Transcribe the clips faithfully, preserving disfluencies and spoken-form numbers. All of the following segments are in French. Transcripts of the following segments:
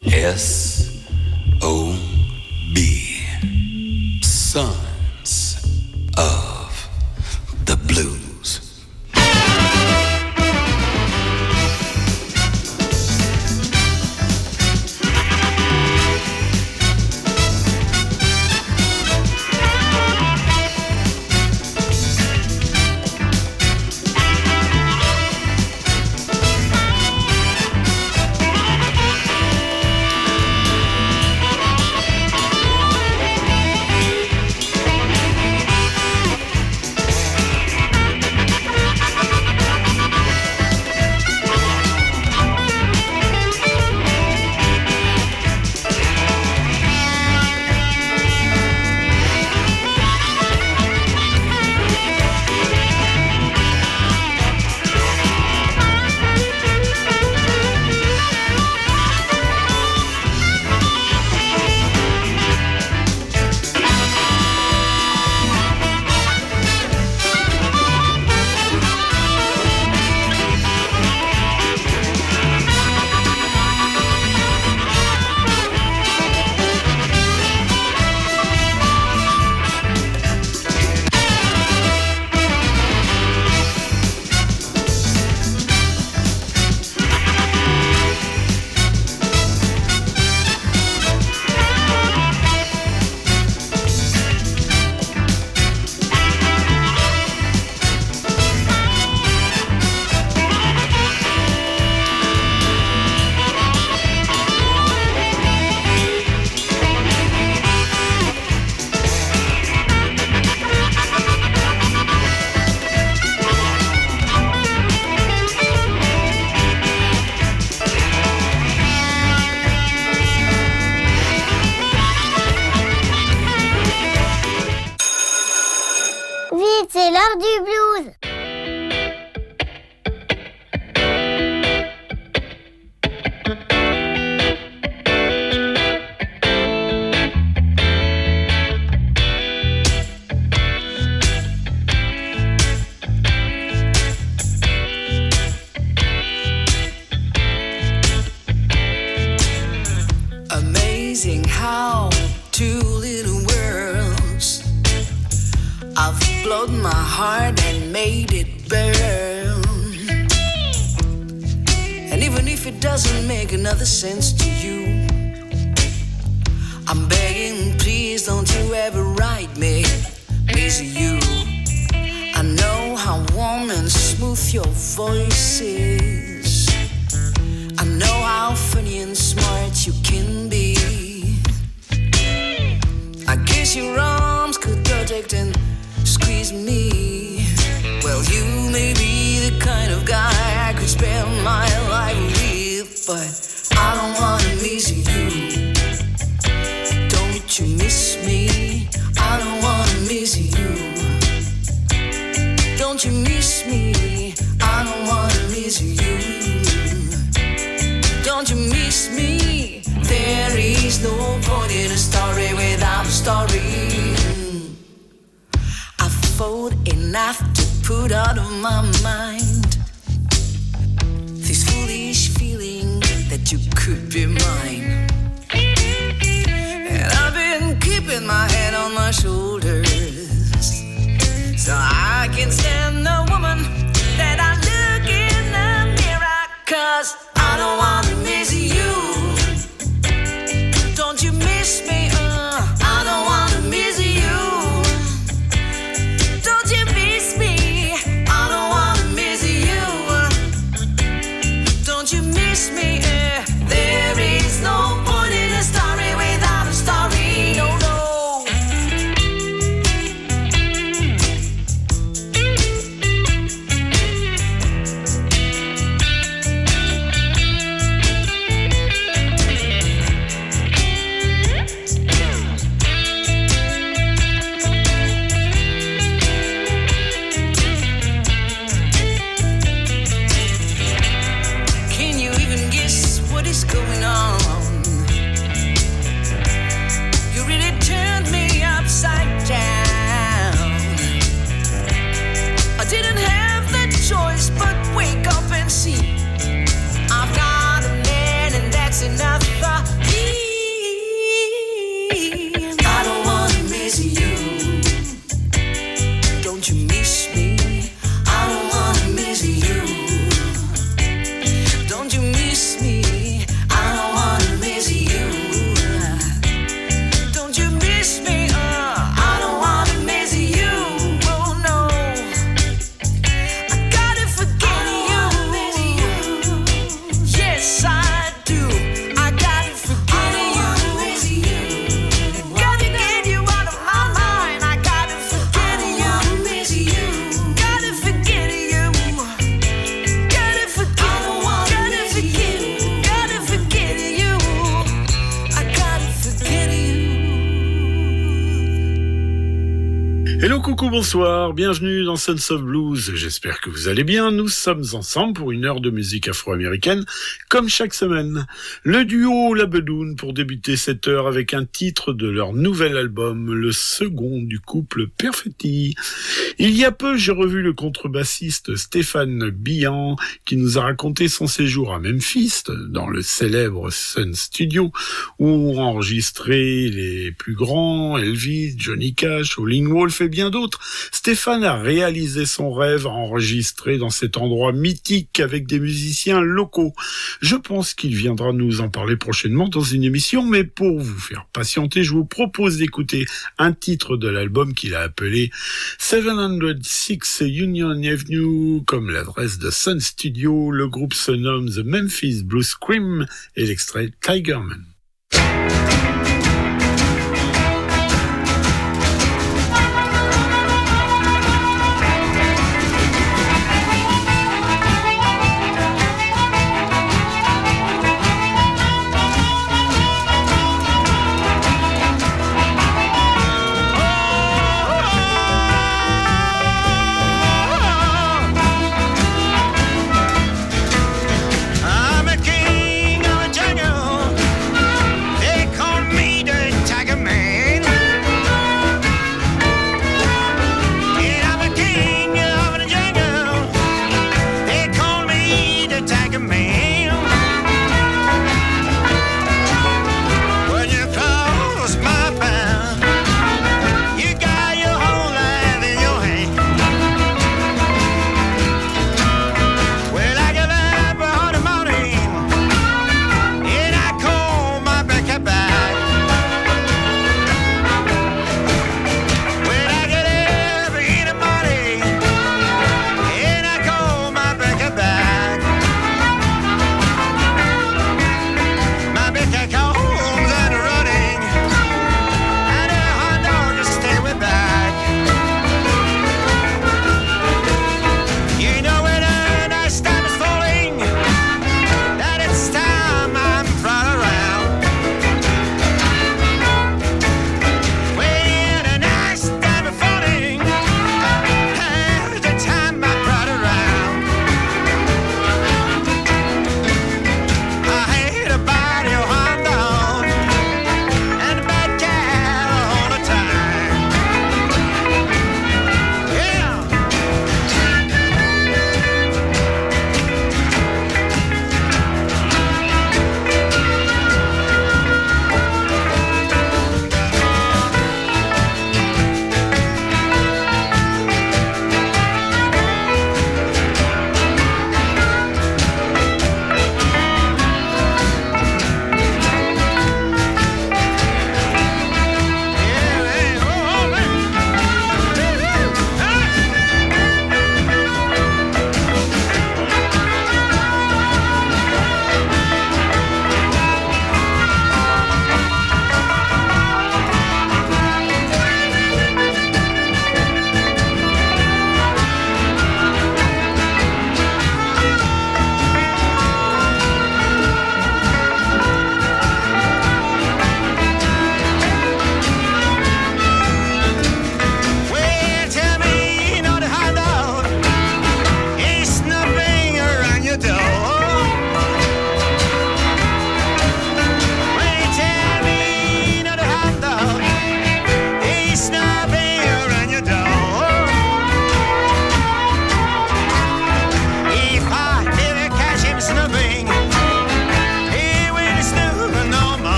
S O B. Sons of the Blues. C'est l'heure du blues. Amazing how two little worlds have flowed my heart and made it burn. And even if it doesn't make another sense to you, I'm begging, please don't you ever write me, miss you. I know how warm and smooth your voice is. I know how funny and smart you can be. I guess your arms could protect and squeeze me. Well, you may be the kind of guy I could spend my life with, but I don't wanna miss you. Don't you miss me? I don't wanna miss you. Don't you miss me? I don't wanna miss you. Don't you miss me? There is no point in a story without a story. I fought enough to put out of my mind this foolish feeling that you could be mine. And I've been keeping my head on my shoulders so I can stand the woman that I look in the mirror. Cause I don't wanna miss you. Don't you miss me? Uh, I don't wanna miss you. Don't you miss me? I don't wanna miss you. Don't you miss me? Uh, there is no point in a story without a story. No, no. Can you even guess Hello, coucou, bonsoir, bienvenue dans Sons of Blues, j'espère que vous allez bien, nous sommes ensemble pour une heure de musique afro-américaine, comme chaque semaine. Le duo La Bedoune pour débuter cette heure avec un titre de leur nouvel album, le second du couple Perfetti. Il y a peu, j'ai revu le contrebassiste Stéphane Bihan, qui nous a raconté son séjour à Memphis, dans le célèbre Sun Studio, où on enregistrait les plus grands, Elvis, Johnny Cash, Howlin' Wolf et bien d'autres. Stéphane a réalisé son rêve enregistré dans cet endroit mythique avec des musiciens locaux. Je pense qu'il viendra nous en parler prochainement dans une émission, mais pour vous faire patienter, je vous propose d'écouter un titre de l'album qu'il a appelé sept cent six Union Avenue, comme l'adresse de Sun Studio. Le groupe se nomme The Memphis Blues Scream et l'extrait Tigerman. I'm a king of the jungle.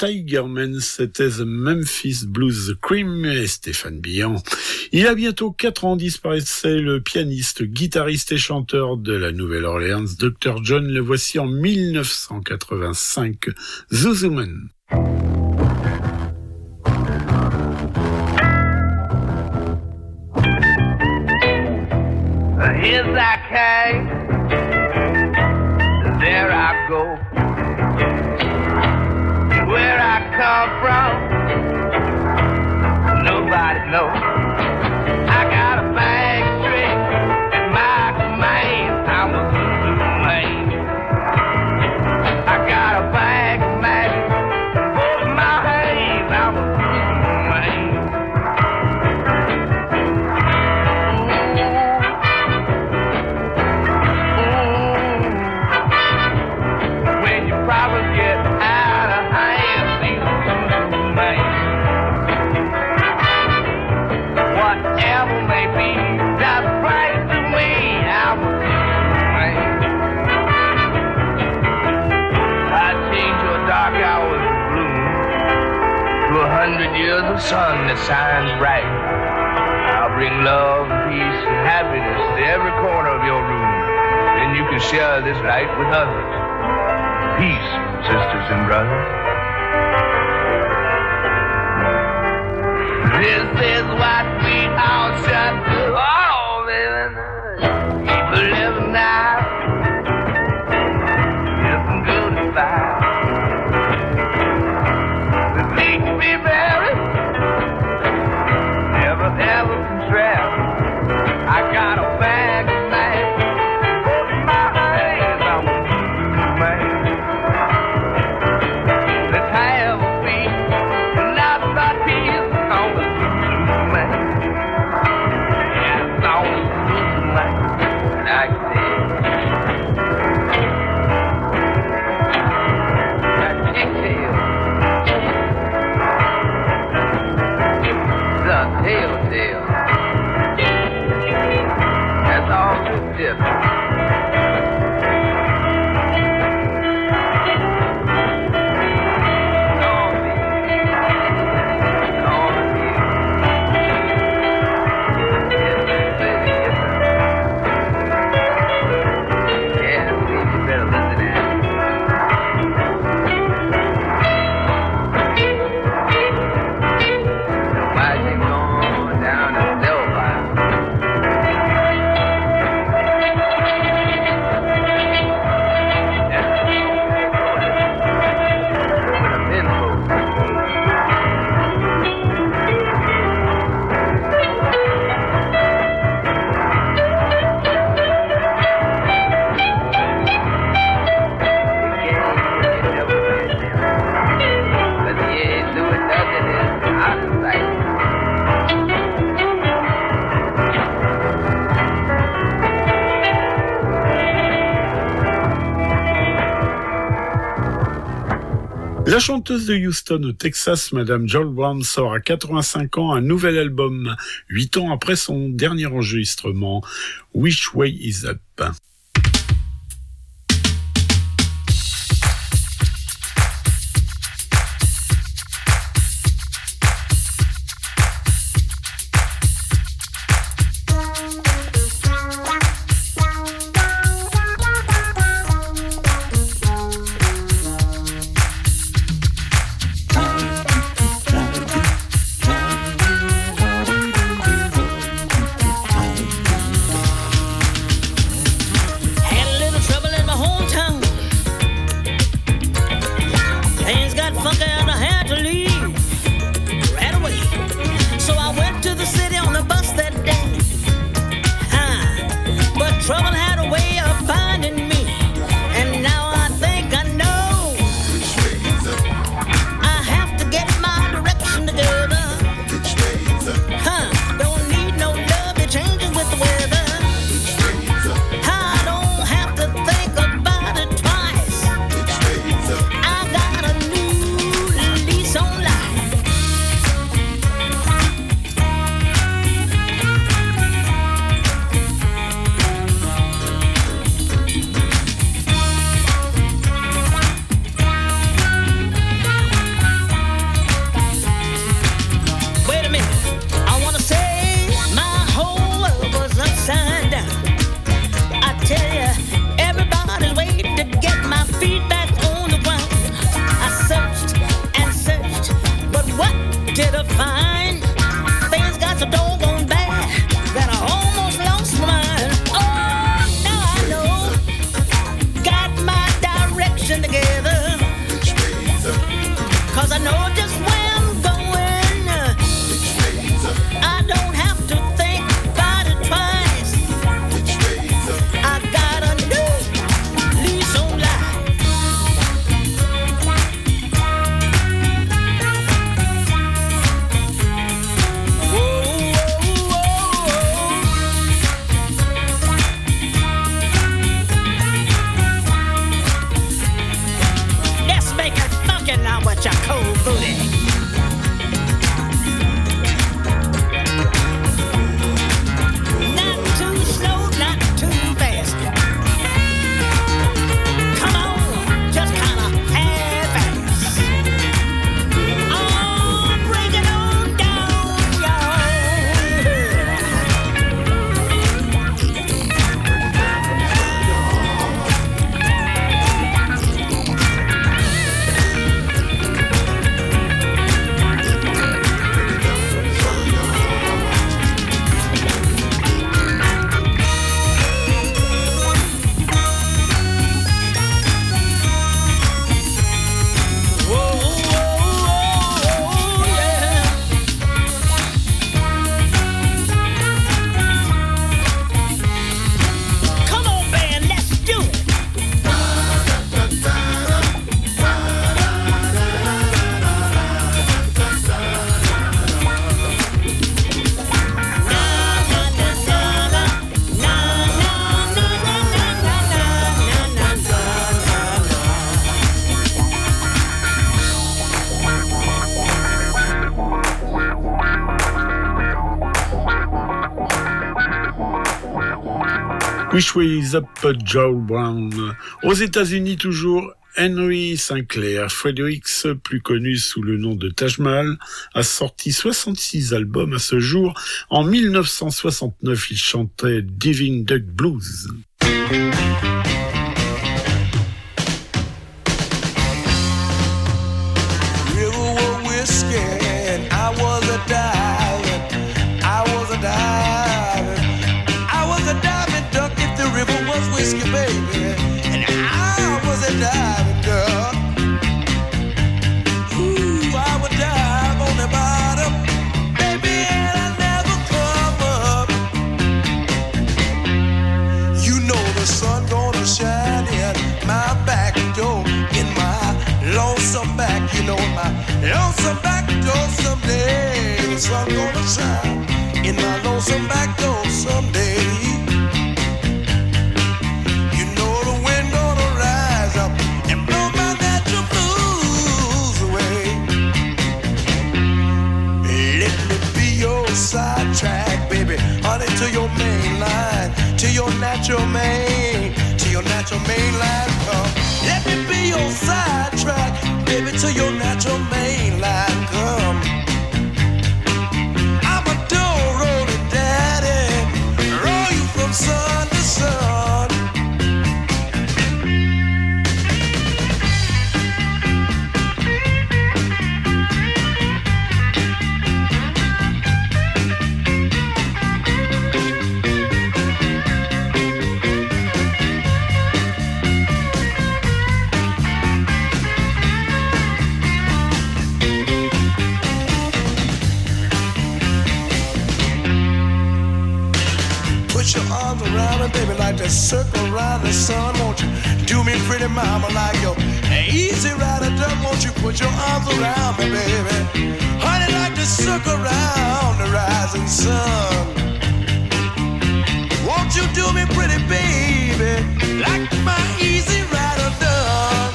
Tigerman, c'était The Memphis Blues, The Cream et Stéphane Bihan. Il a bientôt quatre ans disparaissait le pianiste, guitariste et chanteur de la Nouvelle-Orléans, docteur John. Le voici en mille neuf cent quatre-vingt-cinq, Zuzuman. Here's I came, there I go. Where I come from, nobody knows. I got a bag trick at my command. I'm a Zulu man. I got a bag of magic both in my hands. I'm a Zulu man. When your problems get out of hand, see the Zulu man. Whatever may be, that's right to me. I'm a Zulu man. I change your dark hours of gloom to a hundred years of sun that shines bright. I'll bring love, peace, and happiness to every corner of your room. Then you can share this light with others. Peace, sisters and brothers. This is what we all should do. Oh, baby, keep living now. Get some good advice. The things be buried, never ever contract. I got a bag of magic, both in my hands. I'm a Zulu man. Let's have a feast, and not about peace. I'm a Zulu man. Yes, I'm a Zulu man. Like this. Got pigtails. The telltale. That's all good different. La chanteuse de Houston au Texas, Madame Joel Brown, sort à quatre-vingt-cinq ans un nouvel album, huit ans après son dernier enregistrement, Which Way Is Up. Which Way Is Up, Joe Brown. Aux États-Unis toujours, Henry Sinclair Fredericks, plus connu sous le nom de Taj Mahal, a sorti soixante-six albums à ce jour. En mille neuf cent soixante-neuf, il chantait Diving Duck Blues. Whiskey, baby, and I was a diving duck. Ooh, I would dive on the bottom, baby, and I never come up. You know the sun gonna shine in my back door, in my lonesome back. You know my lonesome back door someday. The sun gonna shine in my lonesome back door someday. Sidetrack, baby, honey, to your main line, to your natural main, to your natural main line. Come, let me be your sidetrack, baby, to your natural main line. Come, I'm a door rolling daddy, roll you from sun to sun. Put your arms around me, baby, like that circle around the sun. Won't you do me pretty, mama, like your easy rider duck? Won't you put your arms around me, baby? Honey, like the circle around the rising sun. Won't you do me pretty, baby, like my easy rider duck?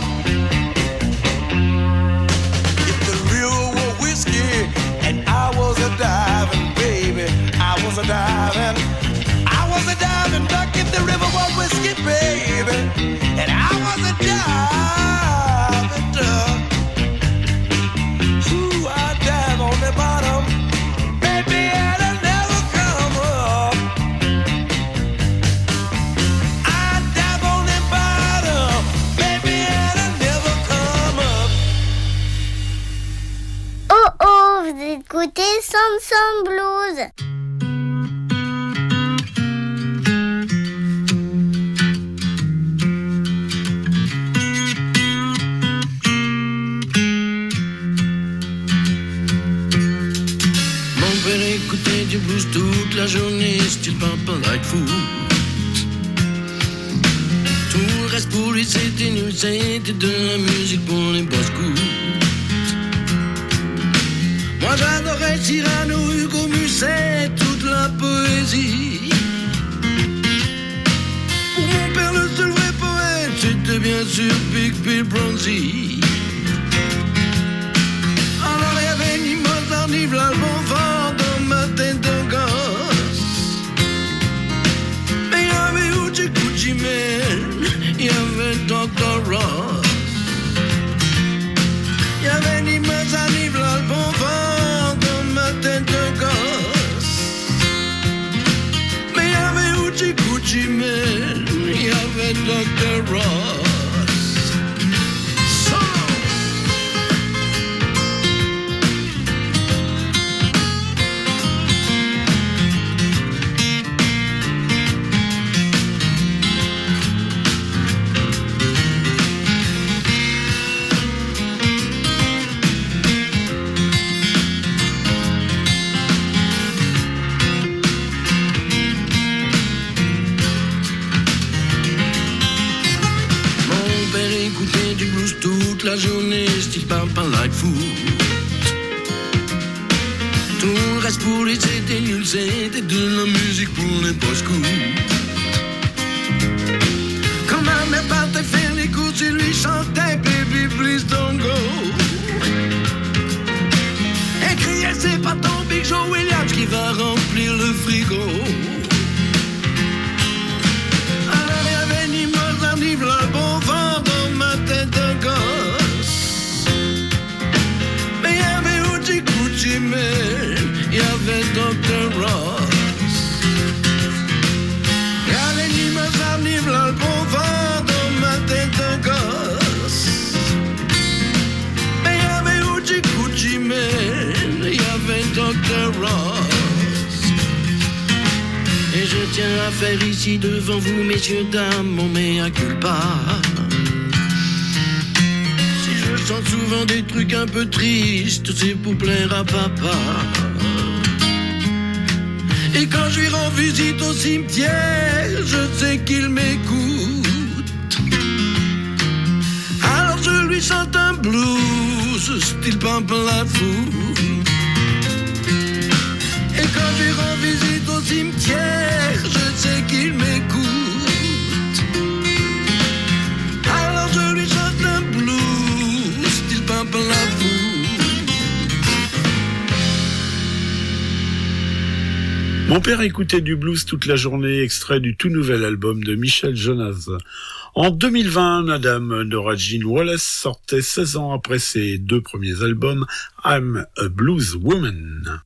If the river were whiskey and I was a diving, baby, I was a diving. I was a diving duck if the river was whiskey, baby, and I was a diving duck. Ooh, I dive on the bottom, baby, and I never come up. I dive on the bottom, baby, and I never come up. Oh oh, vous écoutez Samson Blues. Du blues toute la journée, style Papa Lightfoot. Tout le reste pour lui c'était nul, c'était de la musique pour les boss coups. Moi j'adorais Cyrano, Hugo Musset, toute la poésie. Pour mon père le seul vrai poète, c'était bien sûr Big Bill Bronzy. Alors y'avait ni Mozart ni Vlalbon fort dans ma tête de gosse. Mais y'avait Uchi Gucci Mane, y'avait docteur Ross. Y'avait ni Mozart ni Vlalbon fort dans ma tête de gosse. Mais y'avait Uchi Gucci Mane, y'avait docteur Ross. La journée, style Papa Lightfoot. Tout le reste pour lui c'était nul, c'était de la musique pour les boss coups. Quand ma mère partait faire les courses, je lui chantais Baby Please Don't Go. Elle criait c'est pas ton Big Joe Williams qui va remplir le frigo. docteur Ross. Y'a les nuits me s'arrivent là le profond dans ma tête de gosse. Mais y'avait Uchi Kuchi Man, y'avait docteur Ross. Et je tiens à faire ici devant vous, messieurs, dames, mon mea culpa. Si je chante souvent des trucs un peu tristes, c'est pour plaire à papa. Et quand je lui rends visite au cimetière, je sais qu'il m'écoute. Alors je lui chante un blues, style Pamela Food. Et quand je lui rends visite au cimetière, je sais qu'il m'écoute. Alors je lui chante un blues, style Pamela Food. Mon père écoutait du blues toute la journée, extrait du tout nouvel album de Michel Jonas. En deux mille vingt, Madame Nora Jean Wallace sortait seize ans après ses deux premiers albums, I'm a Blues Woman.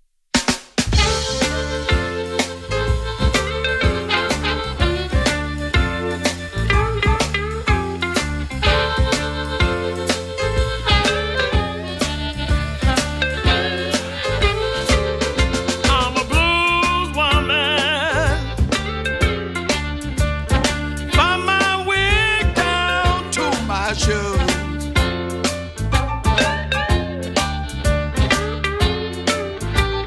Show.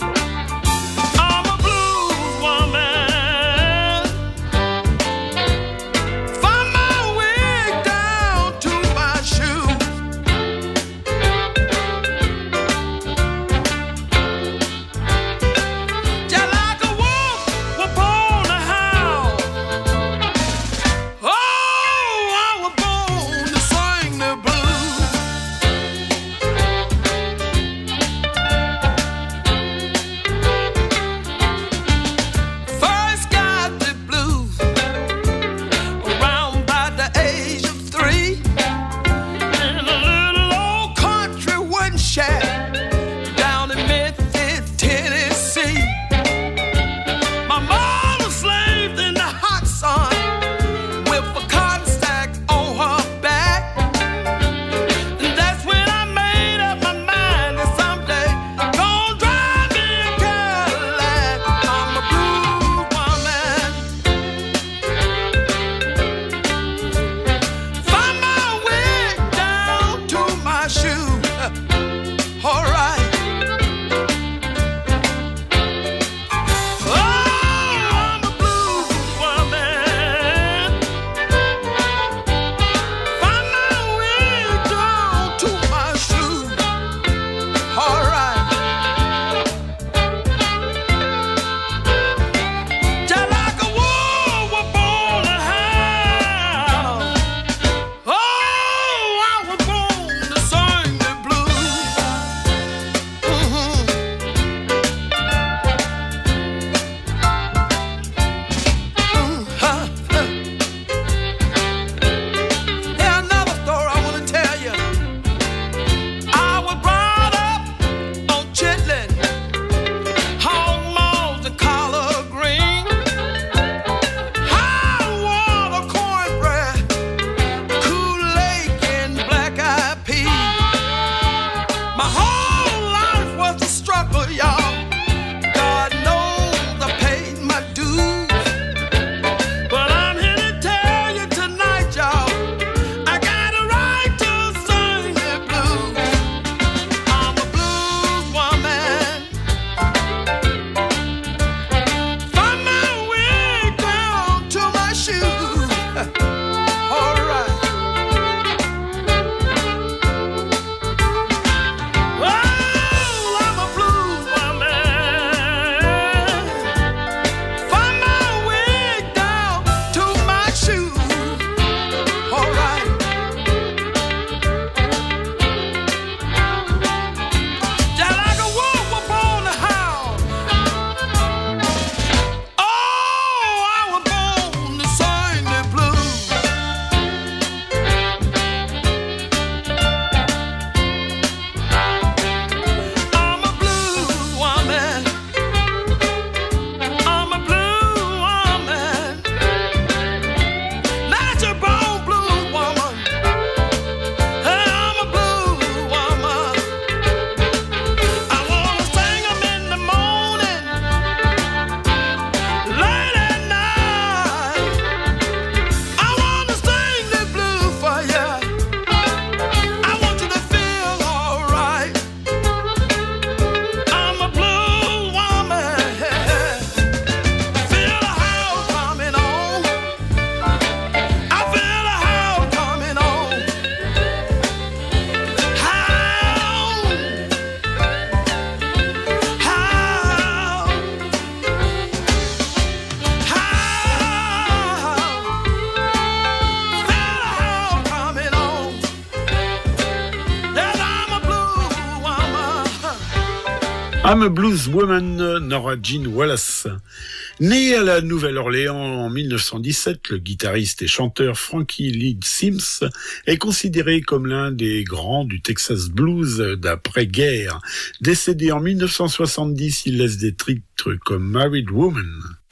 I'm a Blues Woman, Nora Jean Wallace. Né à la Nouvelle-Orléans en mille neuf cent dix-sept, le guitariste et chanteur Frankie Lee Sims est considéré comme l'un des grands du Texas Blues d'après-guerre. Décédé en mille neuf cent soixante-dix, il laisse des titres comme Married Woman.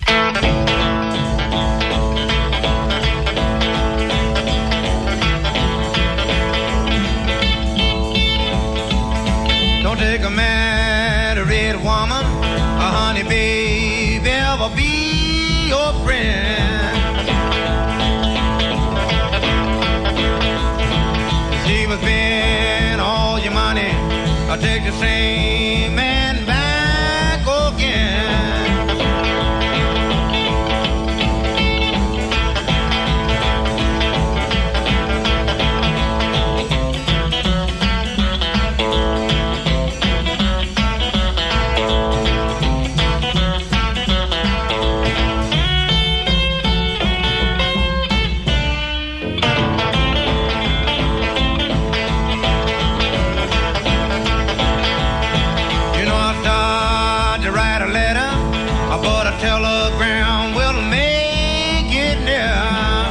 Don't take a married woman, a honey baby, ever be your friend. She will spend all your money, I'll take the same man back again. Telegram will make it near.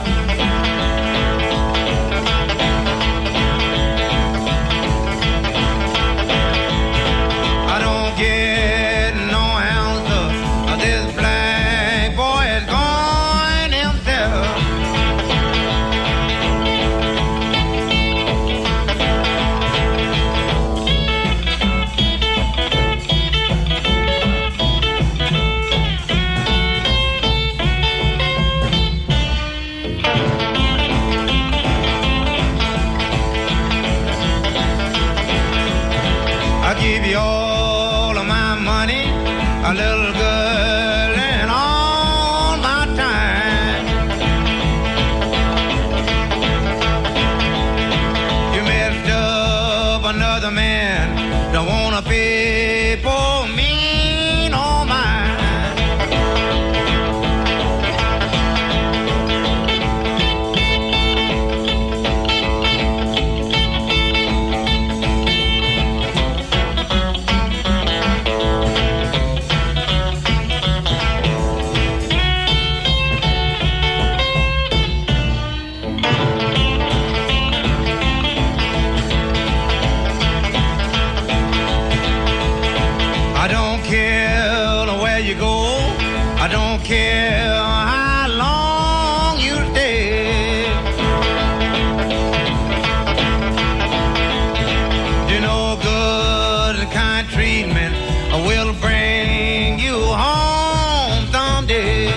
I don't get no answer. This black boy is going himself. Give you all of my money, a little girl, and all my time. You messed up another man, don't wanna pay for me no mind. I don't care where you go, I don't care how long you stay. You know, good and kind treatment will bring you home someday.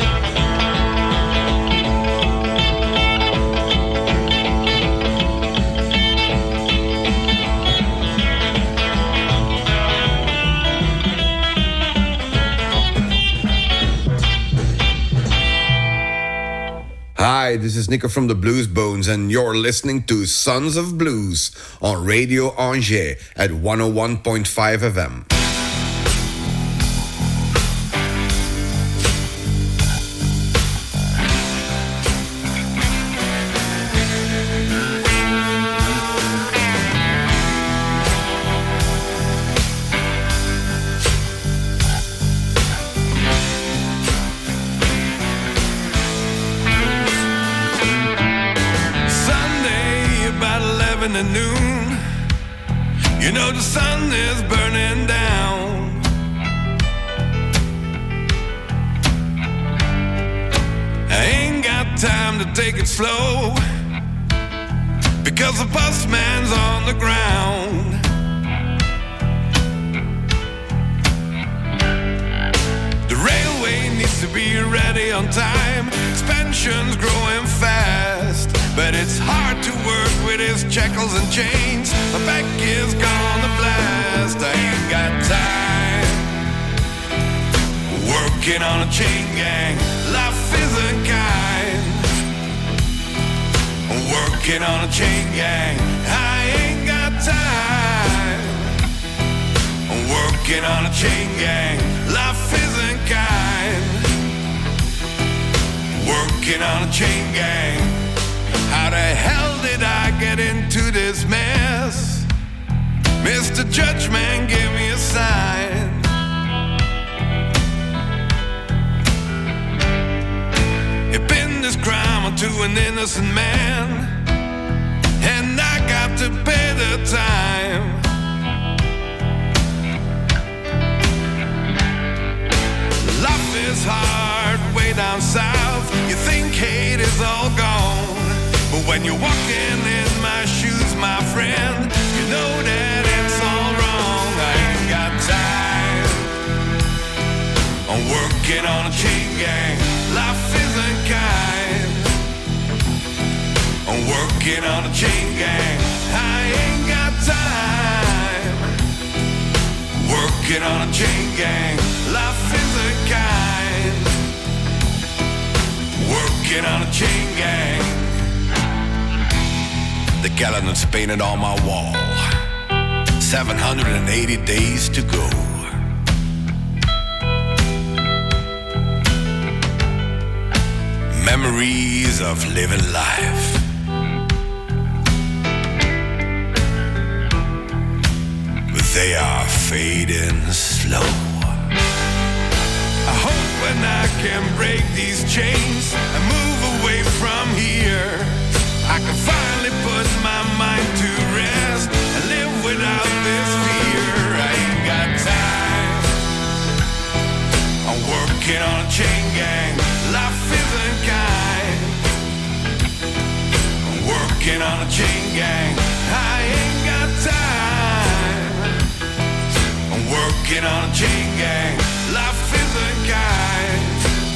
Hi, this is Nico from the Blues Bones, and you're listening to Sons of Blues on Radio Angers at one oh one point five F M. At noon, you know the sun is burning down. I ain't got time to take it slow, because the busman's on the ground. The railway needs to be ready on time. Expansion's growing fast, but it's hard to work with his shackles and chains. My back is gonna blast. I ain't got time working on a chain gang. Life isn't kind. Working on a chain gang. I ain't got time. Working on a chain gang. Life isn't kind. Working on a chain gang. How the hell did I get into this mess? Mister Judgeman gave me a sign. He pinned this crime onto an innocent man, and I got to pay the time. Life is hard way down south. You think hate is all gone, but when you're walking in my shoes, my friend, you know that it's all wrong. I ain't got time. I'm working on a chain gang. Life isn't kind. I'm working on a chain gang. I ain't got time. Working on a chain gang. Life isn't kind. Working on a chain gang. The calendar's painted on my wall. seven hundred eighty days to go. Memories of living life. But they are fading slow. I hope when I can break these chains and move away from here, I can finally put my mind to rest and live without this fear. I ain't got time. I'm working on a chain gang. Life isn't kind. I'm working on a chain gang. I ain't got time. I'm working on a chain gang. Life isn't kind.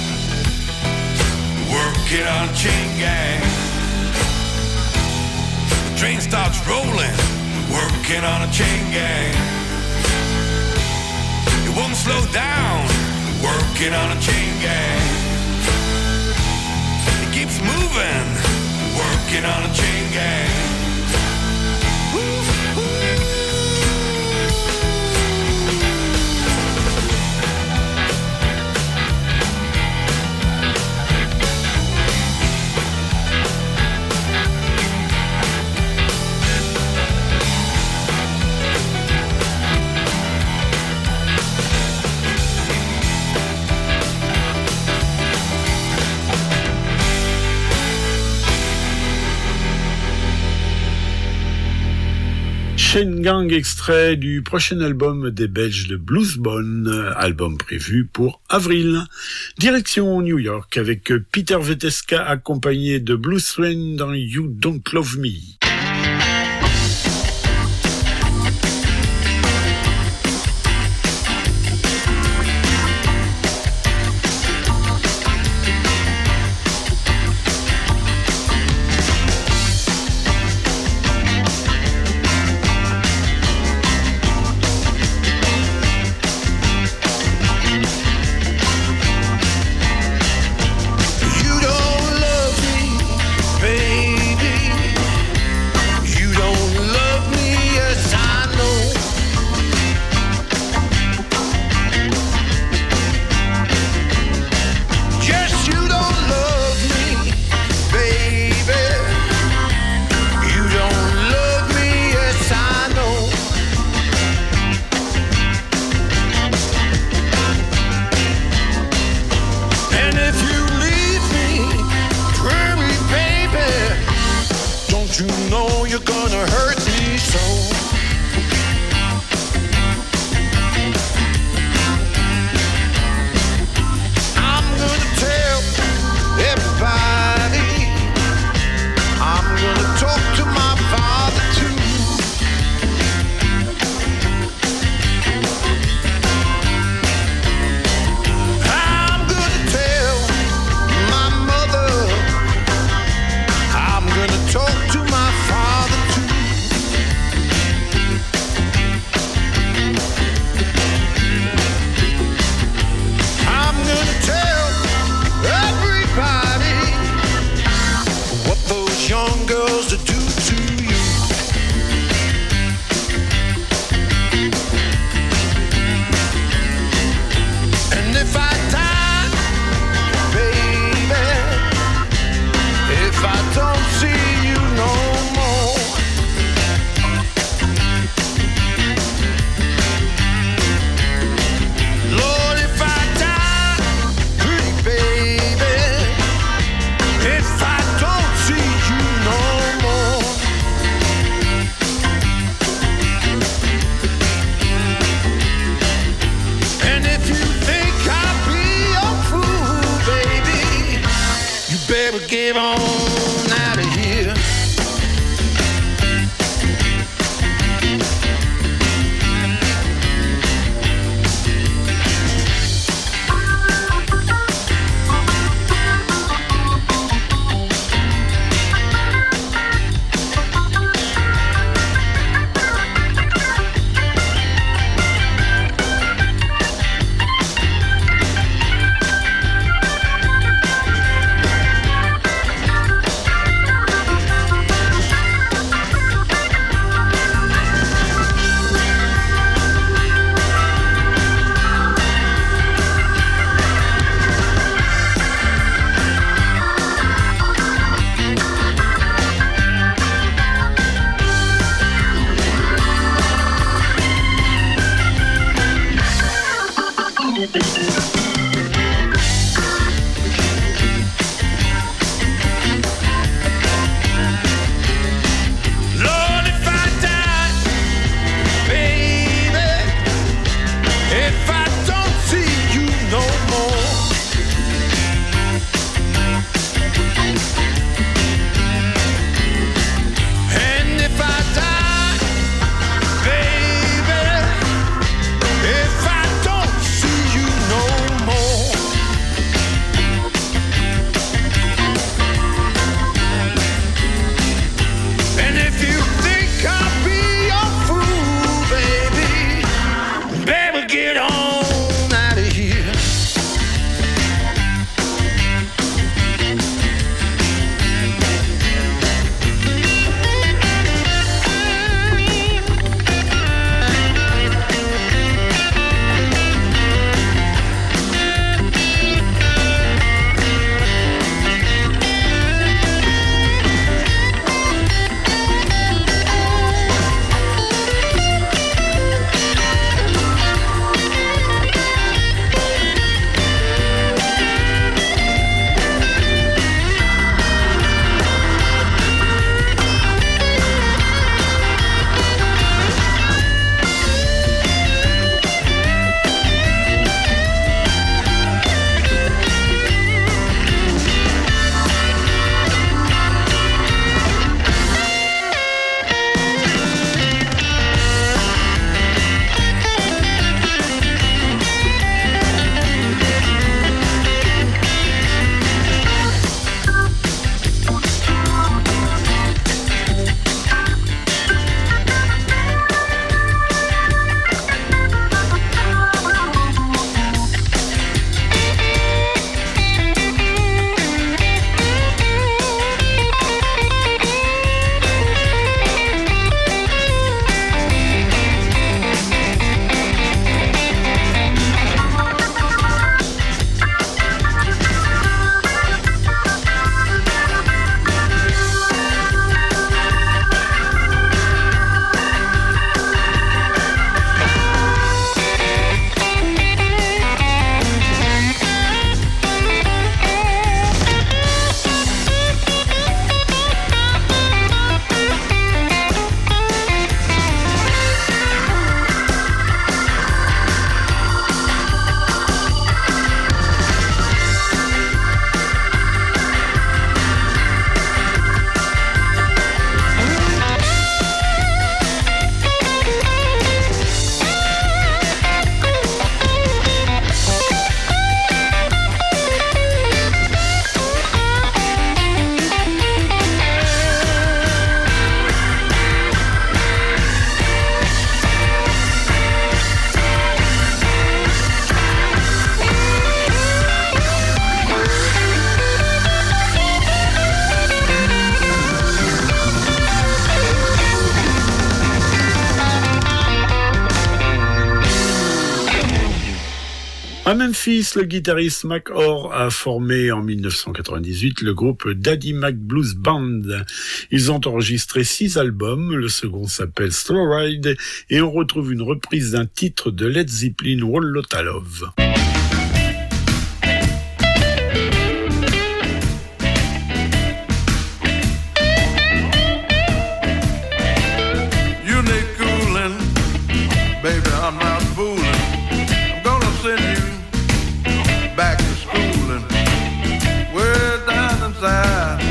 Working on a chain gang. Train starts rolling, working on a chain gang. It won't slow down, working on a chain gang. It keeps moving, working on a chain gang. Chain Gang, extrait du prochain album des Belges de Bluesbone, album prévu pour avril. Direction New York avec Peter Veteska accompagné de Blues Train dans You Don't Love Me. You don't love me, baby. get on out of here. À Memphis, le guitariste Mac Orr a formé en mille neuf cent quatre-vingt-dix-huit le groupe Daddy Mac Blues Band. Ils ont enregistré six albums, le second s'appelle Slow Ride et on retrouve une reprise d'un titre de Led Zeppelin, Whole Lotta Love. Baby, I'm not fooling. I'm gonna send you back to school and way down inside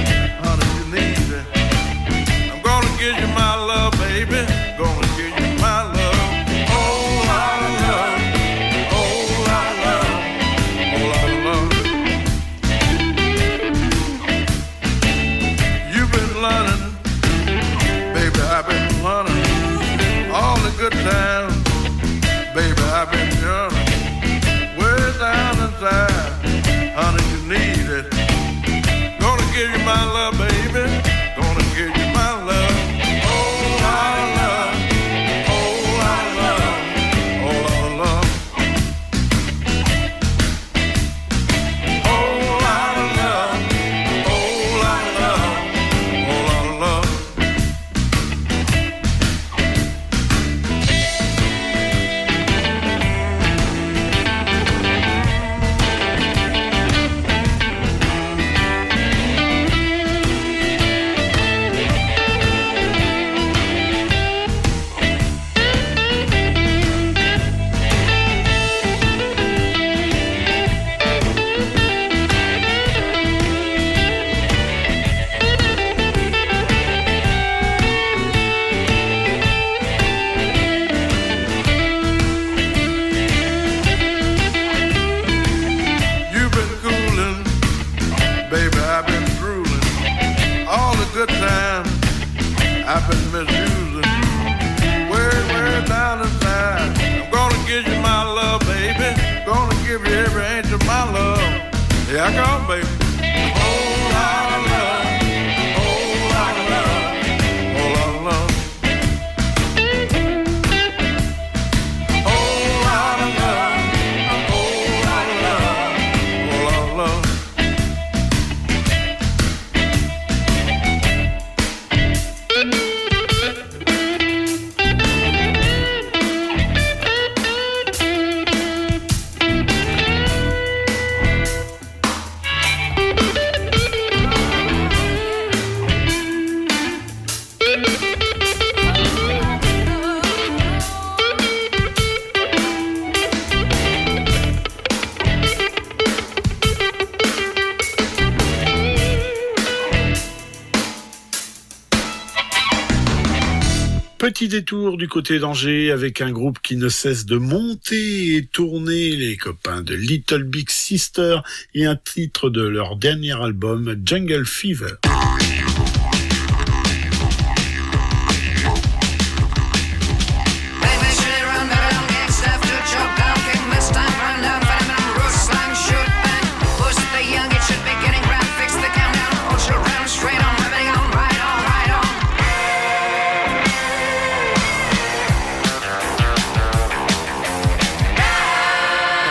There I go, baby. Whole lot of love, whole lot of love, whole lot of love. Whole lot of love, whole lot of love, whole lot of love. Petit détour du côté d'Angers avec un groupe qui ne cesse de monter et tourner, les copains de Little Big Sister, et un titre de leur dernier album, Jungle Fever.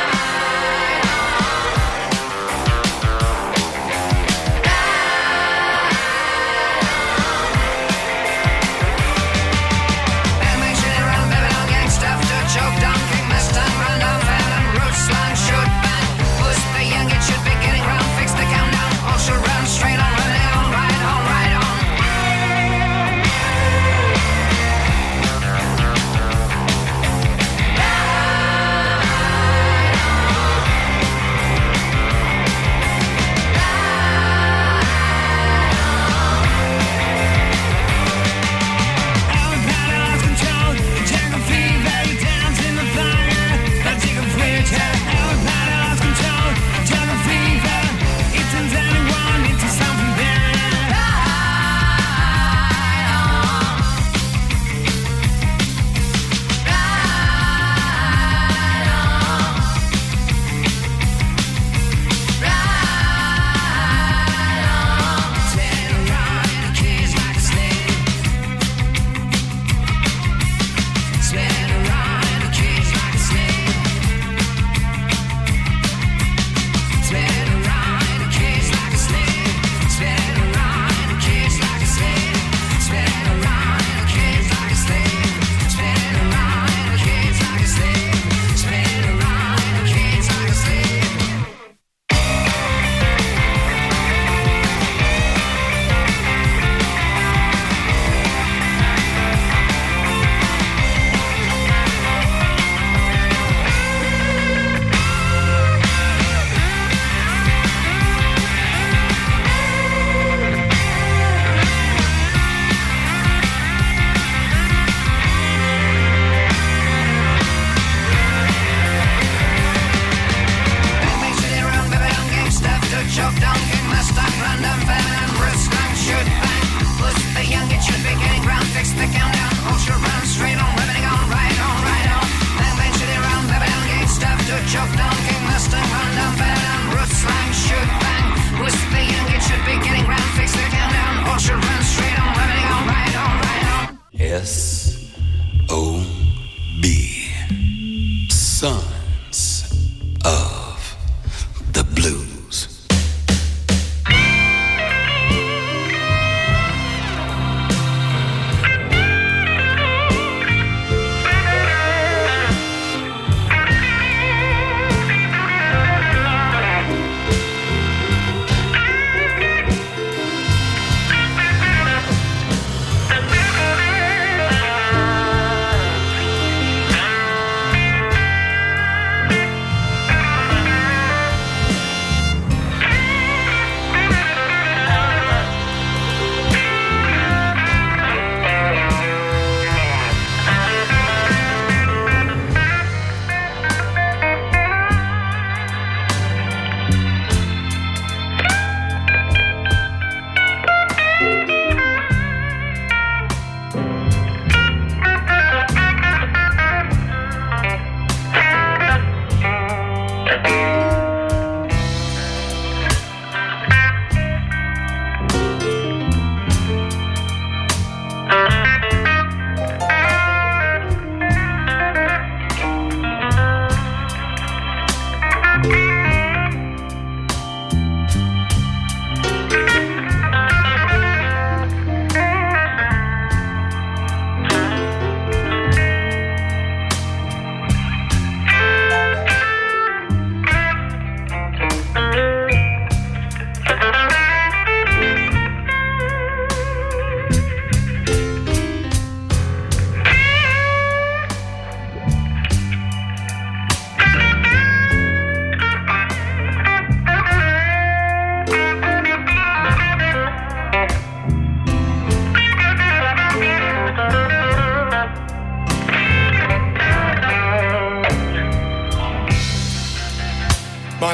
Die.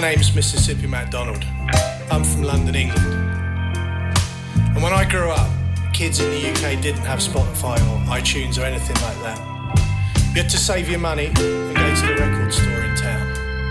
name's Mississippi MacDonald. I'm from London, England. And when I grew up, kids in the U K didn't have Spotify or iTunes or anything like that. You had to save your money and go to the record store in town.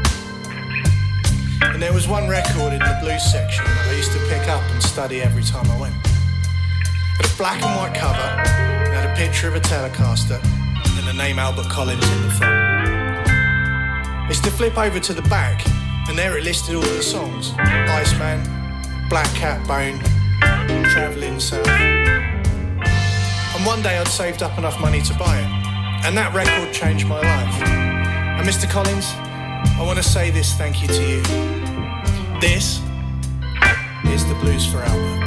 And there was one record in the blues section that I used to pick up and study every time I went. It had a black and white cover, it had a picture of a Telecaster and the name Albert Collins in the front. It's to flip over to the back, and there it listed all the songs. Iceman, Black Cat Bone, Travelling South. And one day I'd saved up enough money to buy it, and that record changed my life. And Mister Collins, I want to say this thank you to you. This is the blues for Albert.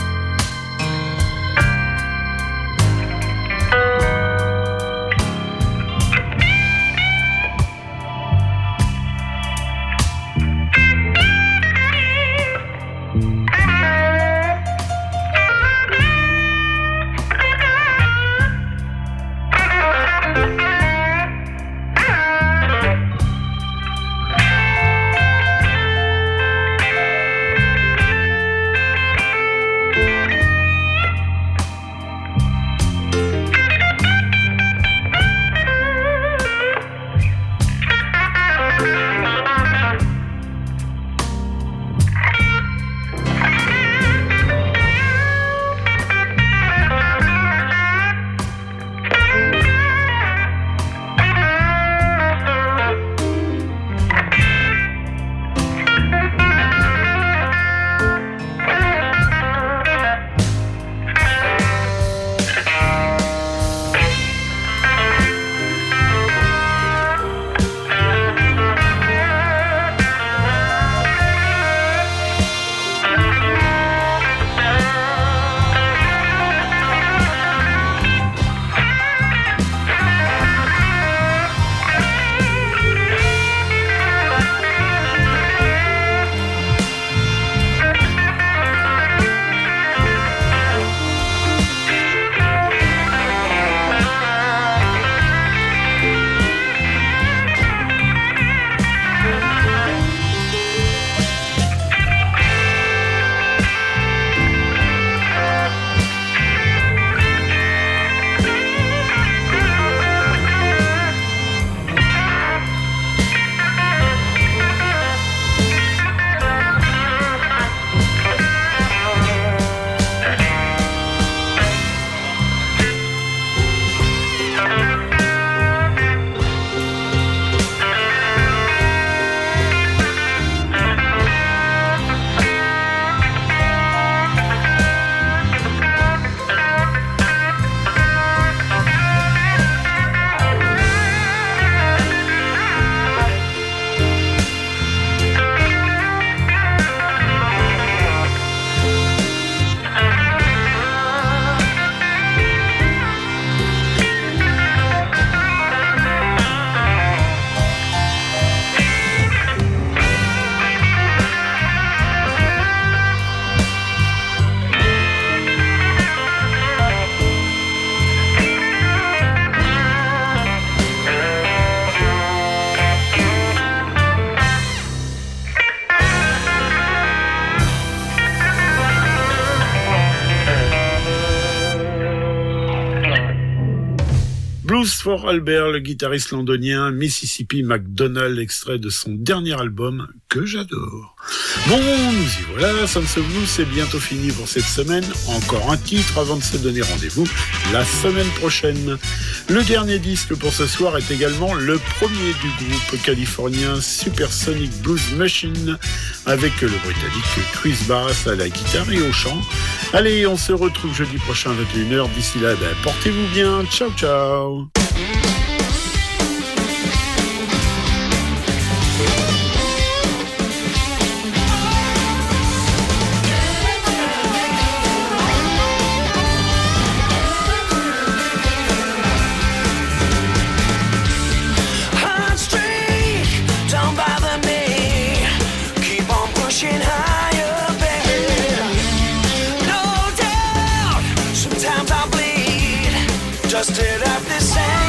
Blues for Albert, le guitariste londonien Mississippi MacDonald, extrait de son dernier album que j'adore. Bon, nous y voilà, Sons of Blues, c'est bientôt fini pour cette semaine. Encore un titre avant de se donner rendez-vous la semaine prochaine. Le dernier disque pour ce soir est également le premier du groupe californien Supersonic Blues Machine, avec le britannique Chris Bass à la guitare et au chant. Allez, on se retrouve jeudi prochain à vingt et une heures. D'ici là, ben, portez-vous bien. Ciao, ciao. Dusted up this sand.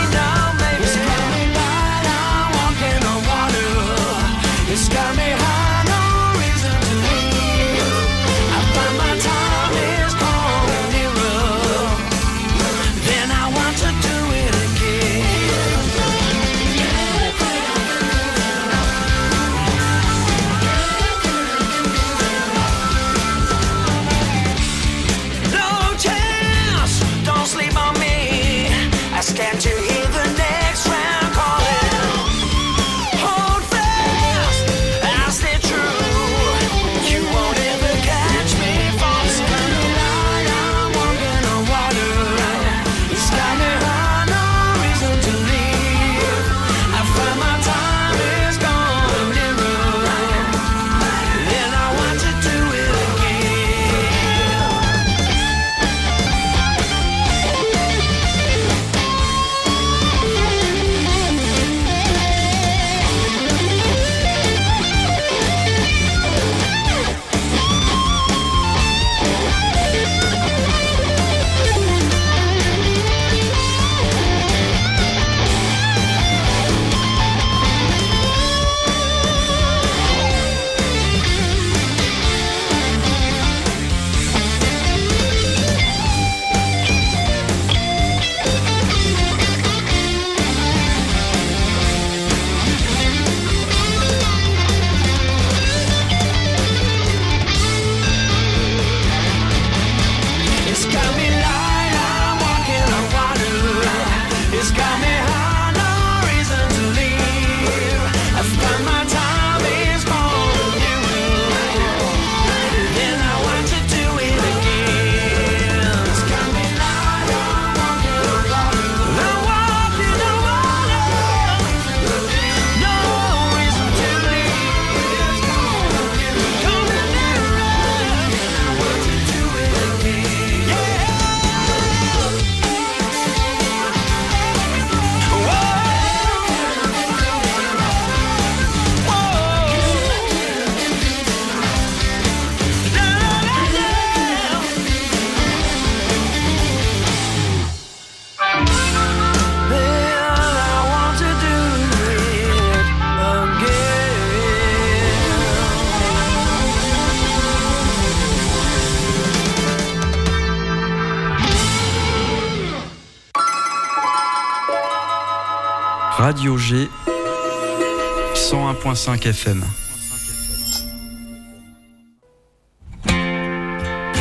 Radio G cent un virgule cinq F M.